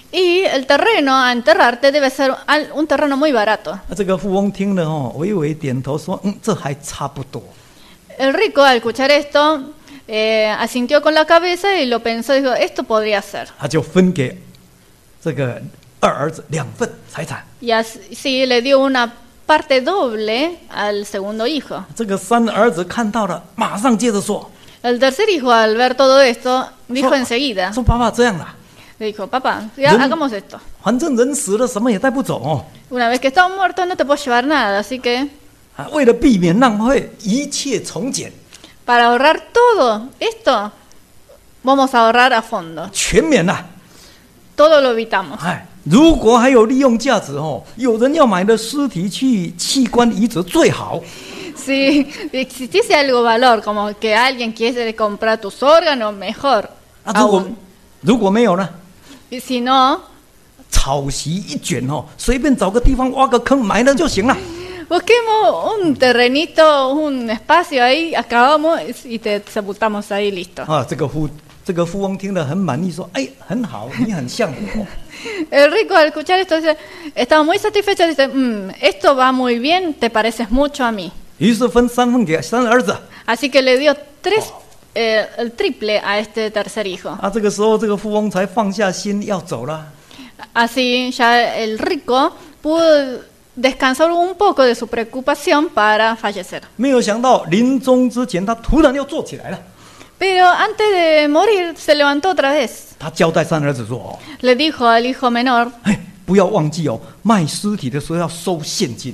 Y el terreno a enterrarte debe ser un terreno muy barato. 这个富翁听了微微点头说：“这还差不多。” El rico al escuchar esto asintió con la cabeza y lo pensó y dijo, esto podría ser. 他就分给这个二儿子2份财产。 Y así le dio una parte doble al segundo hijo. 这个三儿子看到了，马上接着说 El tercer hijo al ver todo esto dijo enseguida, 说爸爸这样啦， le dijo, papá, ya hagamos esto. 反正人死了什么也带不走哦。 Una vez que estamos muertos no te puedo llevar nada, así que 为了避免浪费，一切从简， para ahorrar todo esto, vamos a ahorrar a fondo. 全免啦。 Todo lo evitamos. 哎，如果还有利用价值有人要买的尸体去器官移植最好。 Si existiese algo valor, como que alguien quiere comprar tus órganos, mejor 如果没有呢？ Y si no, 草席一卷随便找个地方挖个坑埋了就行了。 busquemos un terrenito, un espacio ahí, acabamos y te sepultamos ahí, listo. 啊，这个富翁听了很满意，说：“哎，很好，你很像我。” El rico al escuchar esto dice, estaba muy satisfecho, dice, esto va muy bien, te pareces mucho a mí. 于是分3份给三儿子。 Así que le dio el triple a este tercer hijo. 啊，这个时候这个富翁才放下心要走了。 Así ya el rico pudo descansar un poco de su preocupación para fallecer. 没有想到临终之前，他突然又坐起来了。 Pero antes de morir se levantó otra vez. 他交代三儿子说：“ Le dijo al hijo menor, 哎，不要忘记卖尸体的时候要收现金。”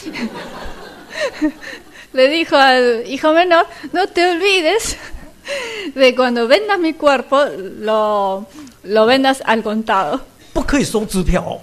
le dijo al hijo menor, no te olvides de cuando vendas mi cuerpo, lo vendas al contado. 不可以收支票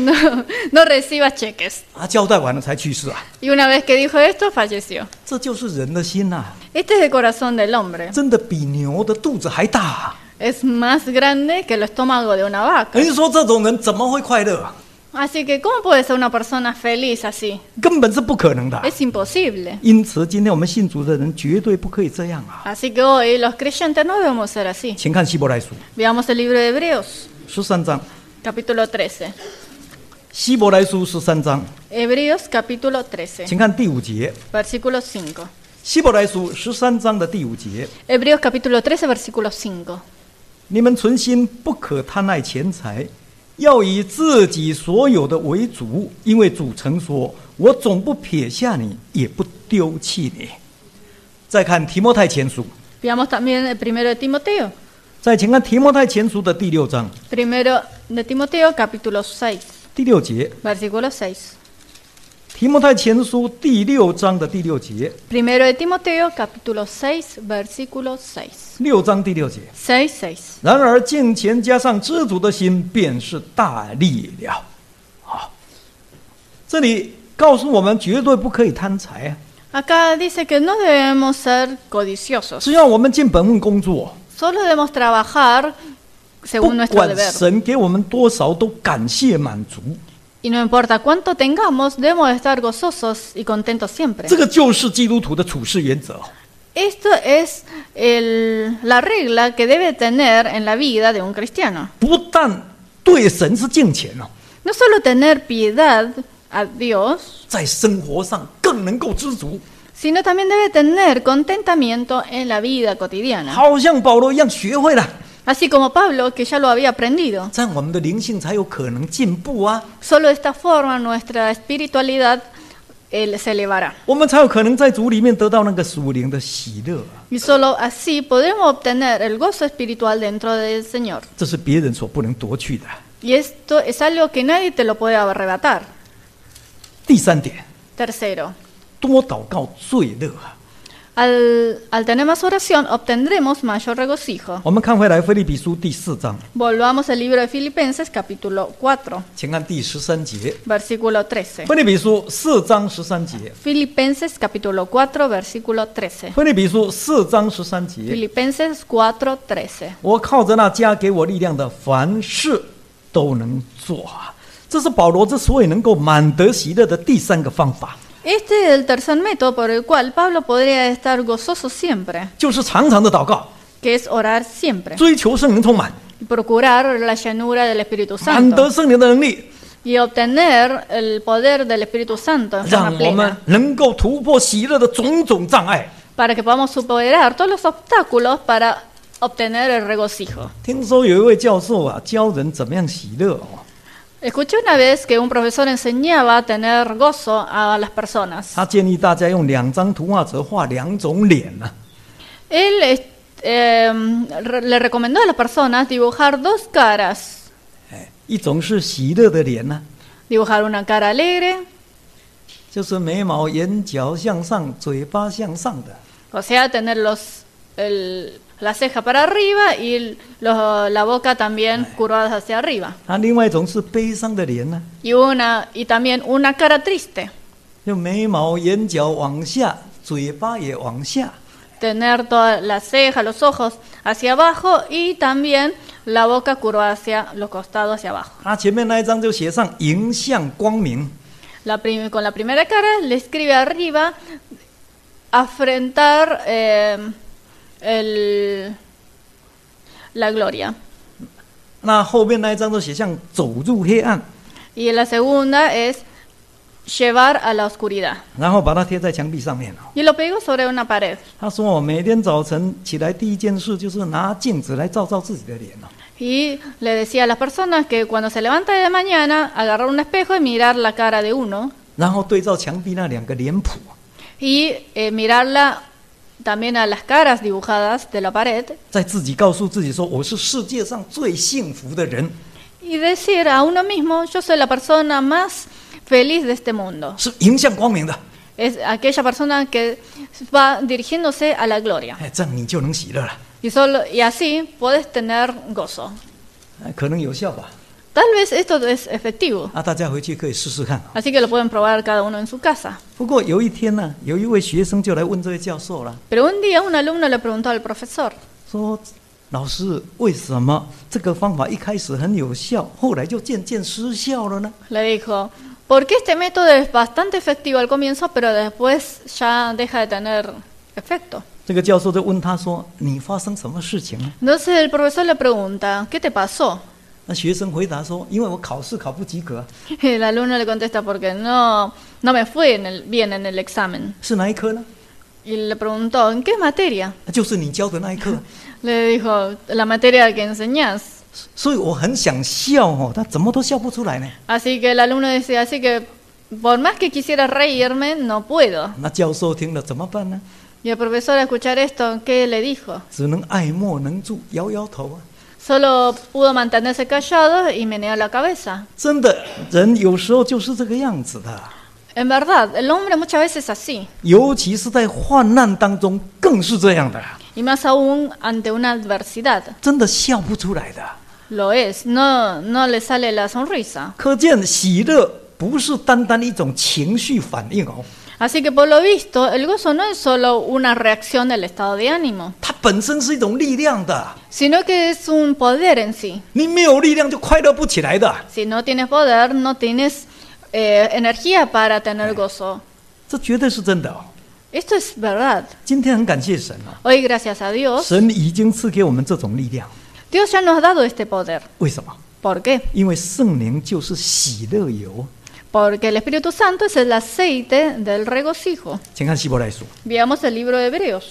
No recibas cheques. 啊，交代完了才去世啊。 Y una vez que dijo esto, falleció. 这就是人的心呐、 Este es el corazón del hombre. 真的比牛的肚子还大、啊。 Es más grande que el estómago de una vaca. 你说这种人怎么会快乐？ Así que, ¿cómo puede ser una persona feliz así? 根本是不可能的。 Es imposible. 因此，今天我们信主的人绝对不可以这样啊！ Así que hoy los creyentes no debemos ser así. 请看希伯来书 Veamos el libro de Hebreos, 13章， capítulo 13. 希伯来书13章， Hebreos, capítulo 13, 请看第5节。 versículo 5. 希伯来书13章的第5节， Hebreos, capítulo 13, versículo 5. 你们存心不可贪爱钱财，要以自己所有的为主，因为主曾说：“我总不撇下你，也不丢弃你。”再看提摩太前书， Veamos también el primero de Timoteo. 再请看提摩太前书的第6章 Primero de Timoteo, capítulo 6, 第6节。 versículo 6. 提摩太前书第6章的第6节， Primero de Timoteo, capítulo 6, versículo 6. 6章第6节。 6:6. 然而敬虔加上知足的心，便是大利了。好，这里告诉我们绝对不可以贪财啊！ Acá dice que no debemos ser codiciosos. 只要我们尽本分工作， Solo debemos trabajar 不 según nuestro 管 deber. 神给我们多少，都感谢满足。 Y no importa cuánto tengamos, debemos estar gozosos y contentos siempre. 这个就是基督徒的处事原则。 Esto es la regla que debe tener en la vida de un cristiano. 不但对神是敬虔哦， No solo tener piedad a Dios, 在生活上更能够知足， sino también debe tener contentamiento en la vida cotidiana. 好像保罗一样学会了， Así como Pablo, que ya lo había aprendido. 这样我们的灵性才有可能进步啊， Solo de esta forma nuestra espiritualidad se elevará. 我们才有可能在主里面得到那个属灵的喜乐。 Y solo así podremos obtener el gozo espiritual dentro del Señor. 这是别人所不能夺去的。 Y esto es algo que nadie te lo puede arrebatar. 第3点， Tercero, 多祷告最乐。 al tener más oración obtendremos mayor regocijo. 我们看回来腓立比书第4章， Volvamos al libro de Filipenses, capítulo 4, 请看第13节。 versículo 13. 腓立比书4章13节， Filipenses, capítulo 4, versículo 13. 腓立比书4章13节。 Filipenses 4, 13. 我靠着那加给我力量的，凡事都能做啊！这是保罗之所以能够满得喜乐的第3个方法， Este es el tercer método por el cual Pablo podría estar gozoso siempre, 就是常常的祷告， que es orar siempre, 追求圣灵充满， y procurar la llenura del Espíritu 满得 Santo 圣灵的能力， y obtener el poder del Espíritu Santo en forma 让我们 plena, 能够突破喜乐的种种障碍。 para que podamos superar todos los obstáculos para obtener el regocijo. 听说有一位教授啊，教人怎么样喜乐哦。 Escuché una vez que un profesor enseñaba a tener gozo a las personas. 他建议大家用2张图画纸画2种脸呢、 Él le recomendó a las personas dibujar dos caras, 一种是喜乐的脸呢、 dibujar una cara alegre, 就是眉毛、眼角向上，嘴巴向上的。 o sea, tener la ceja para arriba y la boca también curvadas hacia arriba. 另外一种是悲伤的脸呢、 Y también una cara triste, 就眉毛、眼角往下，嘴巴也往下。 tener toda la ceja, los ojos hacia abajo y también la boca curvada hacia los costados hacia abajo. 前面那一张就写上迎向光明。 Con la primera cara le escribe arriba afrontar la gloria. 后面那一张就写上走入黑暗， Y la segunda es llevar a la oscuridad. 然后把它贴在墙壁上面。 Y lo pegó sobre una pared. 他说：“我每天早晨起来第一件事就是拿镜子来照照自己的脸。” Y le decía a las personas que cuando se levanta de mañana, agarrar un espejo y mirar la cara de uno. 然后对照墙壁那2个脸谱， Y mirarla también a las caras dibujadas de la pared. 再自己告诉自己说：“我是世界上最幸福的人， Y decir a uno mismo, yo soy la persona más feliz de este mundo. 是迎向光明的。 Es aquella persona que va dirigiéndose a la gloria. 这样你就能喜乐了。 Y así puedes tener gozo. 可能有效吧？ Tal vez esto es efectivo. 大家回去可以试试看。 Así que lo pueden probar cada uno en su casa. 不过有一天呢，有一位学生就来问这位教授了， Pero un día un alumno le preguntó al profesor, 说：“老师，为什么这个方法一开始很有效，后来就渐渐失效了呢？” le dijo, ¿por qué este método es bastante efectivo al comienzo, pero después ya deja de tener efecto? 这个教授就问他说：“你发生什么事情呢？” Entonces el profesor le pregunta, ¿qué te pasó? 那学生回答说：“因为我考试考不及格。” El alumno le contesta, porque no me fue bien en el examen. 是哪一科呢？ Y le preguntó, ¿en qué materia? 就是你教的那一科。 Le dijo, la materia que enseñás. 所以我很想笑哦，他怎么都笑不出来呢？ Así que el alumno decía, así que por más que quisiera reírme, no puedo. 那教授听了怎么办呢？ Y el profesor al escuchar esto, ¿qué le dijo? 只能爱莫能助，摇摇头啊。 Solo pudo mantenerse callado y menear la cabeza. 真的，人有时候就是这个样子的， En verdad, el hombre muchas veces es así. 尤其是在患难当中更是这样的， Y más aún ante una adversidad. 真的笑不出来的。 Lo es, no le sale la sonrisa. 可见喜乐不是单单一种情绪反应哦， Así que por lo visto, el gozo no es solo una reacción del estado de ánimo, 它本身是一种力量的。 sino que es un poder en sí. 你没有力量就快乐不起来的， Si no tienes poder, no tienes energía para tener gozo. 这绝对是真的哦。 Esto es verdad. 今天很感谢神哦， Hoy, gracias a Dios, 神已经赐给我们这种力量。 Dios ya nos ha dado este poder. 为什么？ ¿Por qué? 因为圣灵就是喜乐油。 Porque el Espíritu Santo es el aceite del regocijo. 请看希伯来书， Veamos el libro de Hebreos.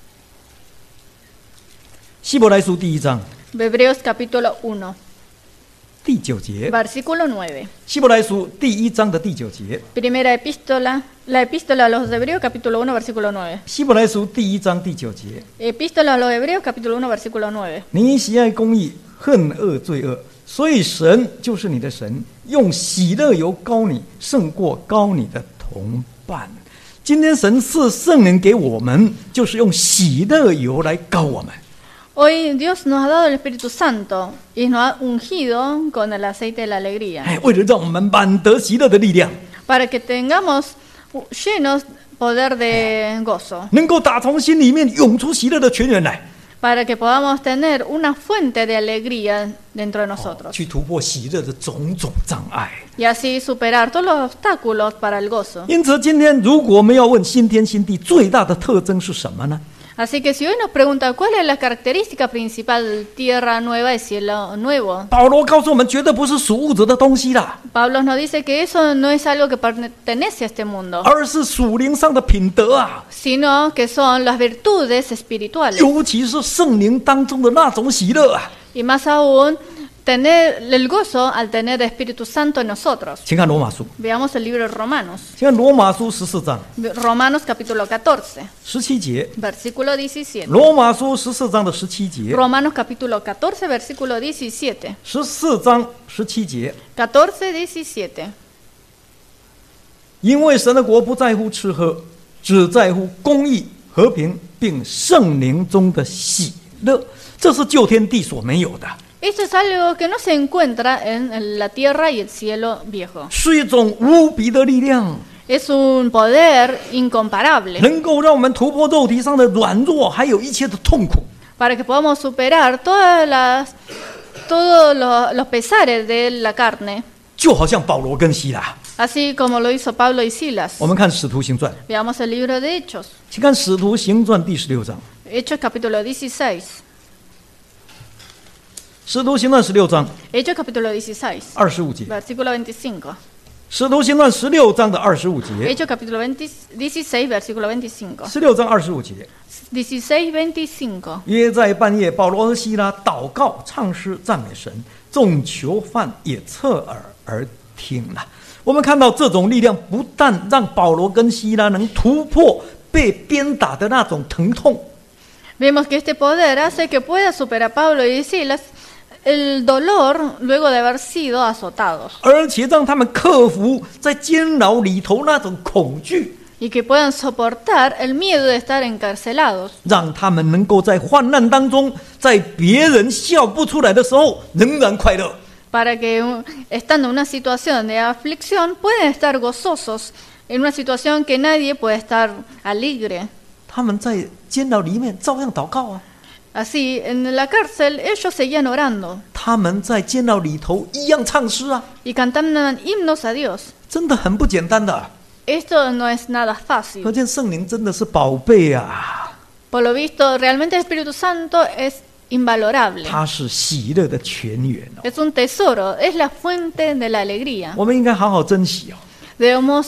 希伯来书第1章 Hebreos capítulo 1, 第9节。 versículo 9. 希伯来书第1章的第9节。 Primera epístola, la epístola a los Hebreos capítulo 1, versículo 9. 希伯来书第1章第9节。 Epístola a los Hebreos capítulo 1, versículo 9. 你喜爱公义，恨恶罪恶，所以神就是你的神，用喜乐油膏你，胜过膏你的同伴。今天神赐圣灵给我们，就是用喜乐油来膏我们。 Hoy Dios nos ha dado el Espíritu Santo y nos ha ungido con el aceite de la alegría 为了让我们满得喜乐的力量， para que tengamos llenos poder de gozo, 能够打从心里面涌出喜乐的泉源来， para que podamos tener una fuente de alegría dentro de nosotros 去突破喜乐的种种障碍。 y así superar todos los obstáculos para el gozo. 因此，今天如果我们要问新天新地最大的特征是什么呢？ Así que si hoy nos pregunta cuál es la característica principal de tierra nueva y cielo nuevo, 保罗告诉我们，绝对不是属物质的东西啦， Pablo nos dice que eso no es algo que pertenece a este mundo, 而是属灵上的品德啊， sino que son las virtudes espirituales. 尤其是圣灵当中的那种喜乐啊。 Y más aún, tener el gozo al tener el Espíritu Santo en nosotros. 请看罗马书， Veamos el libro de Romanos. 请看罗马书14章 Romanos capítulo 14, 17节， versículo 17. 罗马书14章的17节， Romanos capítulo 14, versículo 17. 14章17节， 14, 17. 因为神的国不在乎吃喝，只在乎公义、和平，并圣灵中的喜乐，这是旧天地所没有的， Esto es algo que no se encuentra en la tierra y el cielo viejo. 是一种无比的力量， Es un poder incomparable 能够让我们突破肉体上的软弱，还有一切的痛苦。 para que podamos superar todos los pesares de la carne, 就好像保罗跟希拉， así como lo hizo Pablo y Silas. 我们看《使徒行传》， Veamos el libro de Hechos. 请看《使徒行传》第16章， Hechos capítulo 16. 《使徒行传》16章 Hechos capítulo 16, 25节，《 versículo 25. 使徒行传》16章的25节， Hechos capítulo 16, versículo 25. 16章25节。 16, 25. 约在半夜，保罗和希拉祷告、唱诗、赞美神，众囚犯也侧耳而听了。我们看到这种力量，不但让保罗跟希拉能突破被鞭打的那种疼痛， Vemos que este poder hace que pueda superar a Pablo y Silas el dolor luego de haber sido azotados 而且让他们克服在监牢里头那种恐惧， y que puedan soportar el miedo de estar encarcelados 让他们能够在患难当中，在别人笑不出来的时候，仍然快乐。 para que estando en una situación de aflicción pueden estar gozosos en una situación que nadie puede estar alegre. 他们在监牢里面照样祷告啊， Así, en la cárcel ellos seguían orando 他们在监牢里头一样唱诗啊， y cantaban himnos a Dios. 真的很不简单的。 Esto no es nada 可 fácil. 见圣灵真的是宝贝啊， Por lo visto, realmente el Espíritu Santo es invalorable. 它是喜乐的泉源哦， Es un tesoro, es la fuente de la alegría. 我们应该好好珍惜哦， Debemos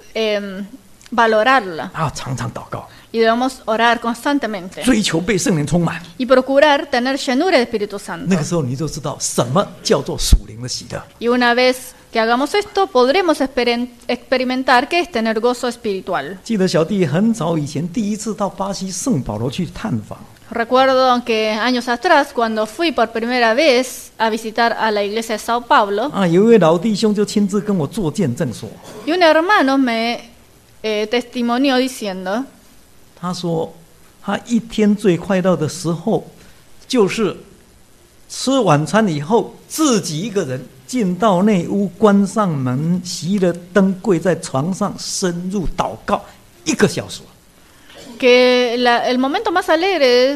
valorarla 常常祷告， y debemos orar constantemente 追求被圣灵充满。 y procurar tener llenura del Espíritu 那 Santo. 个时候你就知道什么叫做属灵的喜乐。 Y una vez que hagamos esto, podremos experimentar qué es tener gozo espiritual. 记得小弟很早以前第一次到巴西圣保罗去探访， Recuerdo que años atrás, cuando fui por primera vez a visitar a la iglesia de Sao Paulo, 有一位老弟兄就亲自跟我做见证说， y un hermano me testimonió diciendo 他说他一天最快乐的时候，就是吃晚餐以后自己一个人进到内屋，关上门，熄了灯，跪在床上深入祷告1个小时。 que el momento más alegre de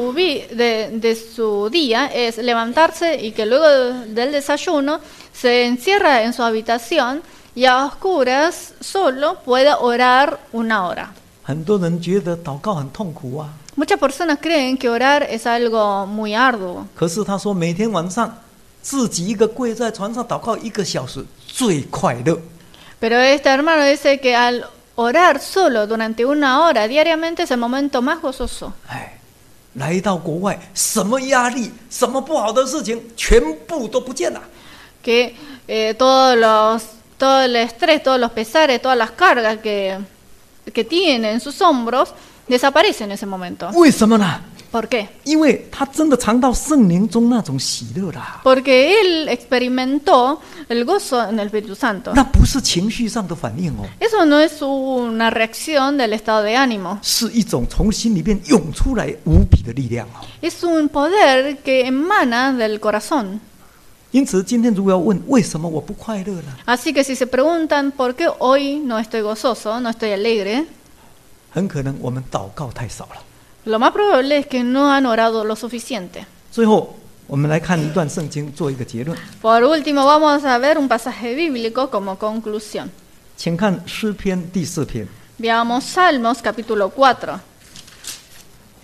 de su día es levantarse y que luego del desayuno se encierra en su habitación y a oscuras solo puede orar 1 hora. 很多人觉得祷告很痛苦啊， Muchas personas creen que orar es algo muy arduo, 可是他说每天晚上自己一个跪在床上祷告1个小时最快乐。 pero este hermano dice que al orar solo durante 1 hora diariamente es el momento más gozoso. 来到国外，什么压力、什么不好的事情，全部都不见了。 Que todo el estrés, todos los pesares, todas las cargas que tiene en sus hombros desaparecen en ese momento. 为什么呢？ ¿Por qué? 因为他真的尝到圣灵中那种喜乐啦， Porque él experimentó el gozo en el Espíritu Santo. 那不是情绪上的反应哦， Eso no es una reacción del estado de ánimo. 是一种从心里面涌出来无比的力量哦。 Es un poder que emana del corazón. 因此，今天如果要问为什么我不快乐呢？ Así que si se preguntan por qué hoy no estoy gozoso, no estoy alegre, 很可能我们祷告太少了。 lo más probable es que no han orado lo suficiente. 最后，我们来看一段圣经，做一个结论。 Por último, vamos a ver un pasaje bíblico como conclusión. 请看诗篇第4篇， Veamos Salmos capítulo 4.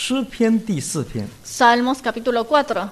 诗篇第4篇 Salmos capítulo 4,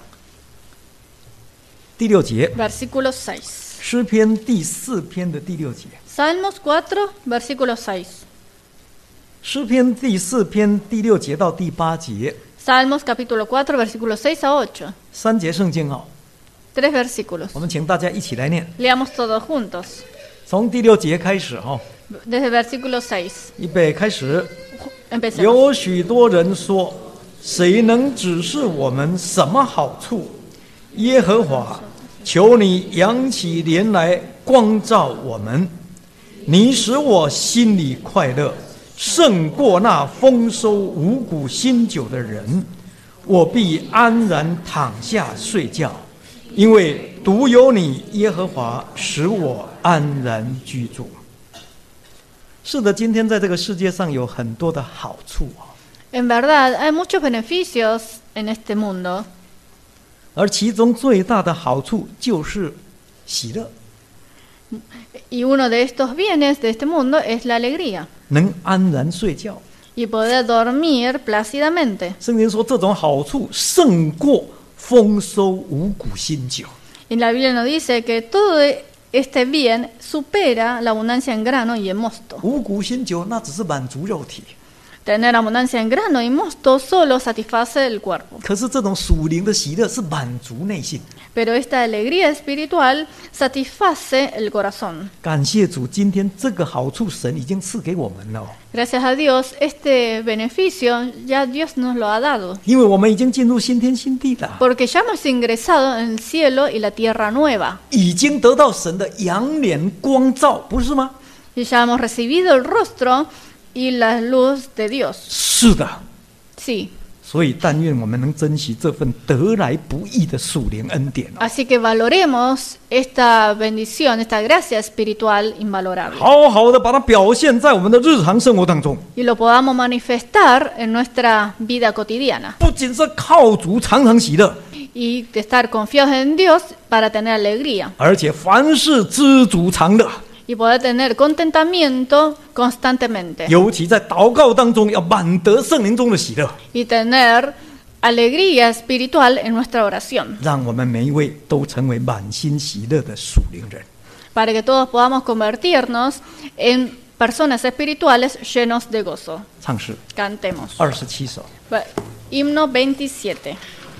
第6节， versículo 6. 诗篇第4篇的第6节， Salmos 4, versículo 6. 诗篇第4篇第6节到第8节， Salmos capítulo 4, versículo 6 a 8. 3节圣经哦， 3 versículos. 我们请大家一起来念， Leamos todos juntos. 从第6节开始哦， Desde versículo 6. 预备开始。 Empecemos. 有许多人说，谁能指示我们什么好处？耶和华，求你扬起脸来光照我们。你使我心里快乐，胜过那丰收五谷新酒的人。我必安然躺下睡觉，因为独有你耶和华使我安然居住。是的，今天在这个世界上有很多的好处啊， En verdad, hay muchos beneficios en este mundo. 而其中最大的好处就是喜乐， Y uno de estos bienes de este mundo es la alegría. 能安然睡觉。 Y poder dormir plácidamente. 圣经说这种好处胜过丰收五谷新酒。 Y la Biblia nos dice que todo este bien supera la abundancia en grano y en mosto. 五谷新酒那只是满足肉体， Tener abundancia en grano y mosto solo satisface el cuerpo. 可是这种属灵的喜乐是满足内心。 Pero esta alegría espiritual satisface el corazón. 感谢主，今天这个好处神已经赐给我们了， Gracias a Dios, este beneficio ya Dios nos lo ha dado. 因为我们已经进入新天新地了， Porque ya hemos ingresado en el cielo y la tierra nueva. 已经得到神的阳脸光照，不是吗？ Y ya hemos recibido el rostro y la luz de Dios. 是的。 Sí. 所以，但愿我们能珍惜这份得来不易的属灵恩典哦， Así que valoremos esta bendición, esta gracia espiritual invalorable. 好好的把它表现在我们的日常生活当中。 Y lo podamos manifestar en nuestra vida cotidiana. 不仅是靠主常常喜乐， Y de estar confiados en Dios para tener alegría. 而且凡事知足常乐。 Y poder tener contentamiento constantemente. 尤其在祷告当中，要满得圣灵中的喜乐， Y tener alegría espiritual en nuestra oración. 让我们每一位都成为满心喜乐的属灵人。 Para que todos podamos convertirnos en personas espirituales llenos de gozo. 唱诗 Cantemos. 27首。 Himno 27.